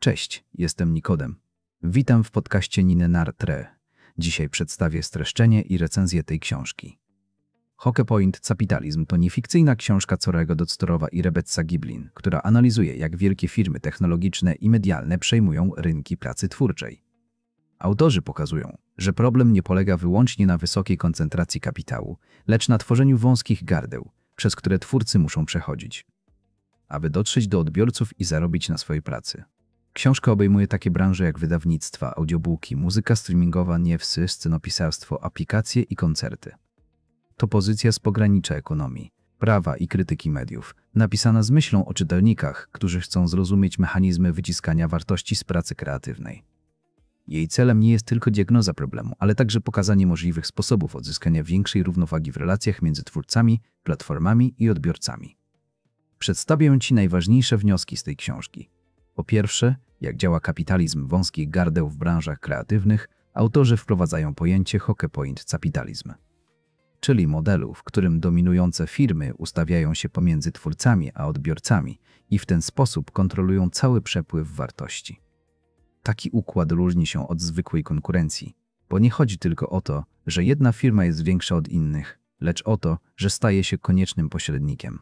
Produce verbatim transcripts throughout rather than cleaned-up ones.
Cześć, jestem Nikodem. Witam w podcaście Nine Nartre. Dzisiaj przedstawię streszczenie i recenzję tej książki. Hawke Point Capitalism to niefikcyjna książka Corego Dodstrowa i Rebecca Giblin, która analizuje, jak wielkie firmy technologiczne i medialne przejmują rynki pracy twórczej. Autorzy pokazują, że problem nie polega wyłącznie na wysokiej koncentracji kapitału, lecz na tworzeniu wąskich gardeł, przez które twórcy muszą przechodzić, aby dotrzeć do odbiorców i zarobić na swojej pracy. Książka obejmuje takie branże jak wydawnictwa, audiobooki, muzyka streamingowa, newsy, scenopisarstwo, aplikacje i koncerty. To pozycja z pogranicza ekonomii, prawa i krytyki mediów, napisana z myślą o czytelnikach, którzy chcą zrozumieć mechanizmy wyciskania wartości z pracy kreatywnej. Jej celem nie jest tylko diagnoza problemu, ale także pokazanie możliwych sposobów odzyskania większej równowagi w relacjach między twórcami, platformami i odbiorcami. Przedstawię Ci najważniejsze wnioski z tej książki. Po pierwsze, jak działa kapitalizm wąskich gardeł w branżach kreatywnych, autorzy wprowadzają pojęcie Hawke Point Capitalism, czyli modelu, w którym dominujące firmy ustawiają się pomiędzy twórcami a odbiorcami i w ten sposób kontrolują cały przepływ wartości. Taki układ różni się od zwykłej konkurencji, bo nie chodzi tylko o to, że jedna firma jest większa od innych, lecz o to, że staje się koniecznym pośrednikiem.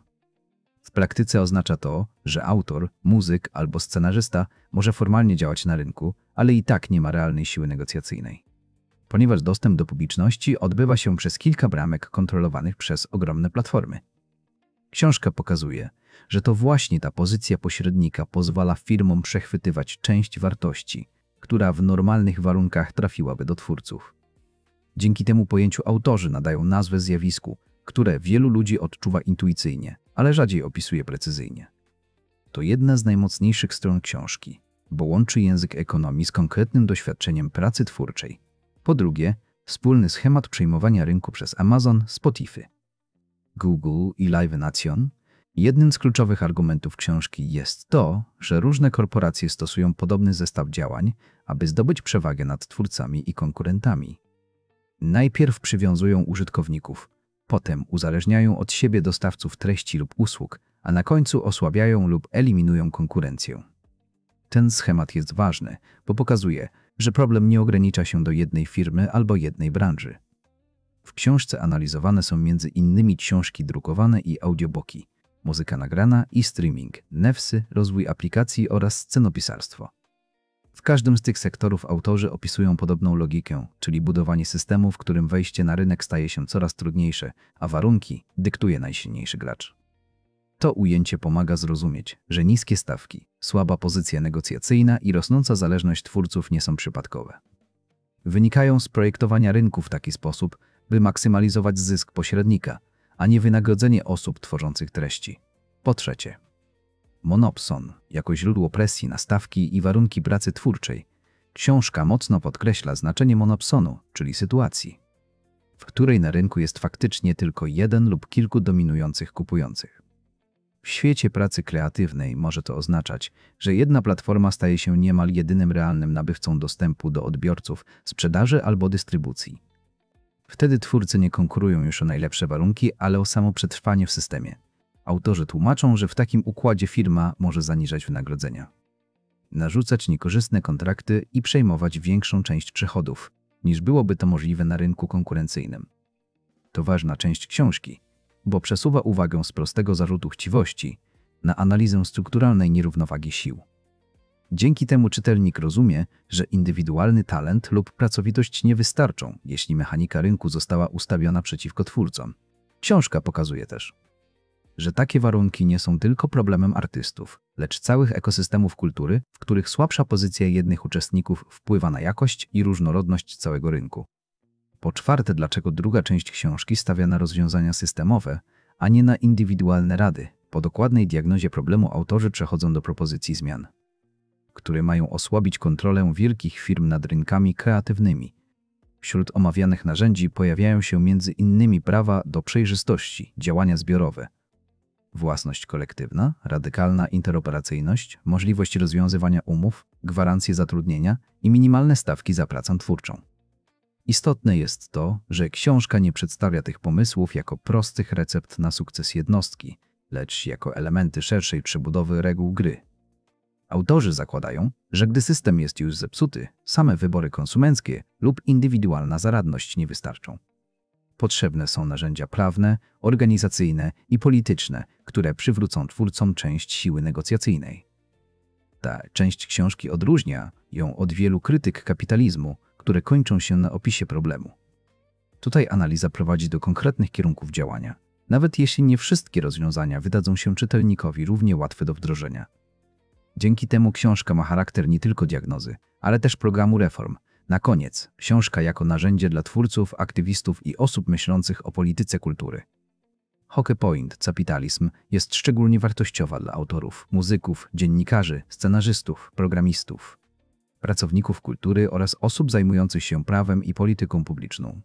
W praktyce oznacza to, że autor, muzyk albo scenarzysta może formalnie działać na rynku, ale i tak nie ma realnej siły negocjacyjnej, ponieważ dostęp do publiczności odbywa się przez kilka bramek kontrolowanych przez ogromne platformy. Książka pokazuje, że to właśnie ta pozycja pośrednika pozwala firmom przechwytywać część wartości, która w normalnych warunkach trafiłaby do twórców. Dzięki temu pojęciu autorzy nadają nazwę zjawisku, które wielu ludzi odczuwa intuicyjnie, ale rzadziej opisuje precyzyjnie. To jedna z najmocniejszych stron książki, bo łączy język ekonomii z konkretnym doświadczeniem pracy twórczej. Po drugie, wspólny schemat przejmowania rynku przez Amazon, Spotify, Google i Live Nation. Jednym z kluczowych argumentów książki jest to, że różne korporacje stosują podobny zestaw działań, aby zdobyć przewagę nad twórcami i konkurentami. Najpierw przywiązują użytkowników, potem uzależniają od siebie dostawców treści lub usług, a na końcu osłabiają lub eliminują konkurencję. Ten schemat jest ważny, bo pokazuje, że problem nie ogranicza się do jednej firmy albo jednej branży. W książce analizowane są między innymi książki drukowane i audiobooki, muzyka nagrana i streaming, newsy, rozwój aplikacji oraz scenopisarstwo. W każdym z tych sektorów autorzy opisują podobną logikę, czyli budowanie systemu, w którym wejście na rynek staje się coraz trudniejsze, a warunki dyktuje najsilniejszy gracz. To ujęcie pomaga zrozumieć, że niskie stawki, słaba pozycja negocjacyjna i rosnąca zależność twórców nie są przypadkowe. Wynikają z projektowania rynku w taki sposób, by maksymalizować zysk pośrednika, a nie wynagrodzenie osób tworzących treści. Po trzecie, monopson jako źródło presji na stawki i warunki pracy twórczej. Książka mocno podkreśla znaczenie monopsonu, czyli sytuacji, w której na rynku jest faktycznie tylko jeden lub kilku dominujących kupujących. W świecie pracy kreatywnej może to oznaczać, że jedna platforma staje się niemal jedynym realnym nabywcą dostępu do odbiorców, sprzedaży albo dystrybucji. Wtedy twórcy nie konkurują już o najlepsze warunki, ale o samo przetrwanie w systemie. Autorzy tłumaczą, że w takim układzie firma może zaniżać wynagrodzenia, narzucać niekorzystne kontrakty i przejmować większą część przychodów, niż byłoby to możliwe na rynku konkurencyjnym. To ważna część książki, bo przesuwa uwagę z prostego zarzutu chciwości na analizę strukturalnej nierównowagi sił. Dzięki temu czytelnik rozumie, że indywidualny talent lub pracowitość nie wystarczą, jeśli mechanika rynku została ustawiona przeciwko twórcom. Książka pokazuje też, że takie warunki nie są tylko problemem artystów, lecz całych ekosystemów kultury, w których słabsza pozycja jednych uczestników wpływa na jakość i różnorodność całego rynku. Po czwarte, dlaczego druga część książki stawia na rozwiązania systemowe, a nie na indywidualne rady. Po dokładnej diagnozie problemu autorzy przechodzą do propozycji zmian, które mają osłabić kontrolę wielkich firm nad rynkami kreatywnymi. Wśród omawianych narzędzi pojawiają się między innymi prawa do przejrzystości, działania zbiorowe, własność kolektywna, radykalna interoperacyjność, możliwość rozwiązywania umów, gwarancje zatrudnienia i minimalne stawki za pracę twórczą. Istotne jest to, że książka nie przedstawia tych pomysłów jako prostych recept na sukces jednostki, lecz jako elementy szerszej przebudowy reguł gry. Autorzy zakładają, że gdy system jest już zepsuty, same wybory konsumenckie lub indywidualna zaradność nie wystarczą. Potrzebne są narzędzia prawne, organizacyjne i polityczne, które przywrócą twórcom część siły negocjacyjnej. Ta część książki odróżnia ją od wielu krytyk kapitalizmu, które kończą się na opisie problemu. Tutaj analiza prowadzi do konkretnych kierunków działania, nawet jeśli nie wszystkie rozwiązania wydadzą się czytelnikowi równie łatwe do wdrożenia. Dzięki temu książka ma charakter nie tylko diagnozy, ale też programu reform. Na koniec, książka jako narzędzie dla twórców, aktywistów i osób myślących o polityce kultury. Hawke Point Capitalism jest szczególnie wartościowa dla autorów, muzyków, dziennikarzy, scenarzystów, programistów, pracowników kultury oraz osób zajmujących się prawem i polityką publiczną.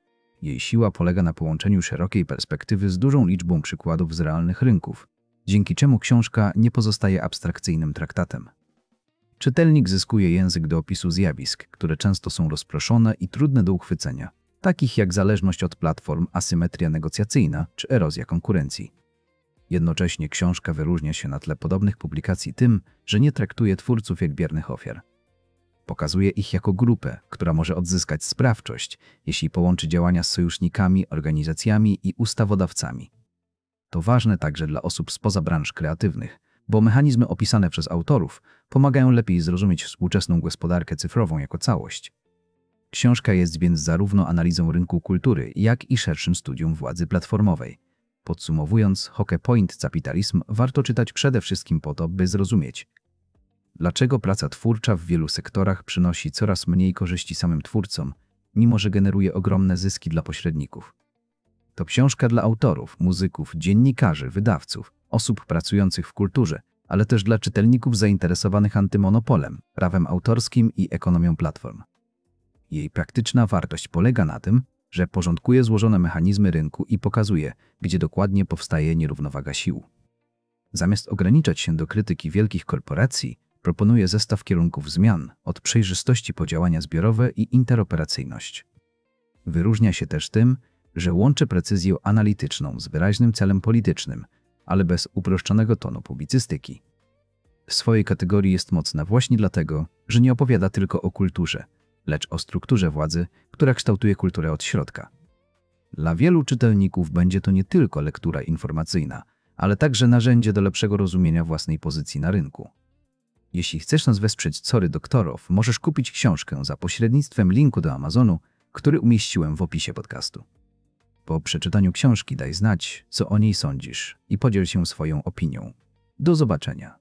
Jej siła polega na połączeniu szerokiej perspektywy z dużą liczbą przykładów z realnych rynków, dzięki czemu książka nie pozostaje abstrakcyjnym traktatem. Czytelnik zyskuje język do opisu zjawisk, które często są rozproszone i trudne do uchwycenia, takich jak zależność od platform, asymetria negocjacyjna czy erozja konkurencji. Jednocześnie książka wyróżnia się na tle podobnych publikacji tym, że nie traktuje twórców jak biernych ofiar. Pokazuje ich jako grupę, która może odzyskać sprawczość, jeśli połączy działania z sojusznikami, organizacjami i ustawodawcami. To ważne także dla osób spoza branż kreatywnych, bo mechanizmy opisane przez autorów pomagają lepiej zrozumieć współczesną gospodarkę cyfrową jako całość. Książka jest więc zarówno analizą rynku kultury, jak i szerszym studium władzy platformowej. Podsumowując, Hawke Point Capitalism warto czytać przede wszystkim po to, by zrozumieć, dlaczego praca twórcza w wielu sektorach przynosi coraz mniej korzyści samym twórcom, mimo że generuje ogromne zyski dla pośredników. To książka dla autorów, muzyków, dziennikarzy, wydawców, osób pracujących w kulturze, ale też dla czytelników zainteresowanych antymonopolem, prawem autorskim i ekonomią platform. Jej praktyczna wartość polega na tym, że porządkuje złożone mechanizmy rynku i pokazuje, gdzie dokładnie powstaje nierównowaga sił. Zamiast ograniczać się do krytyki wielkich korporacji, proponuje zestaw kierunków zmian, od przejrzystości po działania zbiorowe i interoperacyjność. Wyróżnia się też tym, że łączy precyzję analityczną z wyraźnym celem politycznym, ale bez uproszczonego tonu publicystyki. W swojej kategorii jest mocna właśnie dlatego, że nie opowiada tylko o kulturze, lecz o strukturze władzy, która kształtuje kulturę od środka. Dla wielu czytelników będzie to nie tylko lektura informacyjna, ale także narzędzie do lepszego rozumienia własnej pozycji na rynku. Jeśli chcesz nas wesprzeć Cory Doktorow, możesz kupić książkę za pośrednictwem linku do Amazonu, który umieściłem w opisie podcastu. Po przeczytaniu książki daj znać, co o niej sądzisz i podziel się swoją opinią. Do zobaczenia.